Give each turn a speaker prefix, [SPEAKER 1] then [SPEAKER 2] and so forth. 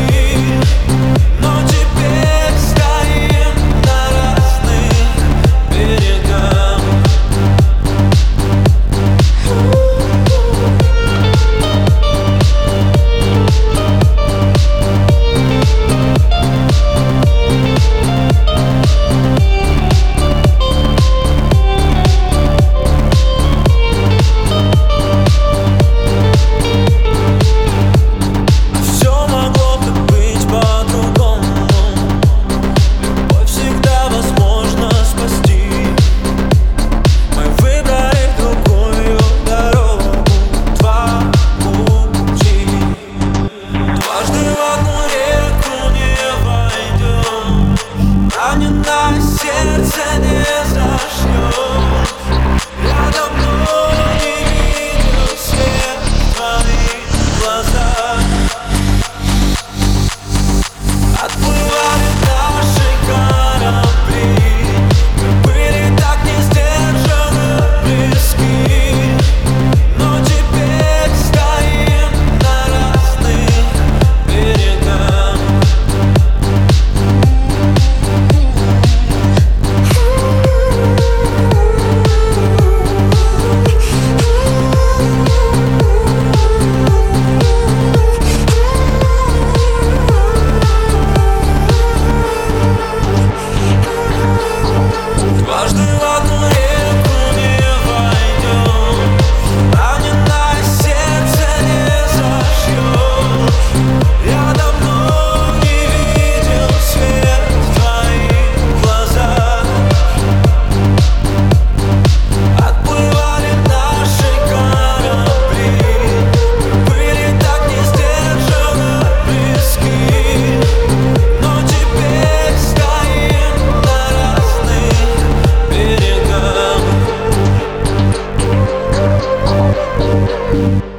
[SPEAKER 1] На сердце не зашьешь. Я давно не видел свет в твоих глазах. Отплывали наши корабли, мы были так не сдержанно близки, но теперь стоим на разных берегах. Дважды в одну реку не войдем, раненое сердце не зашьешь. Я давно не видел свет в твоих глазах. Отплывали наши корабли, были так не сдержанно близки, но теперь стоим на разных берегах.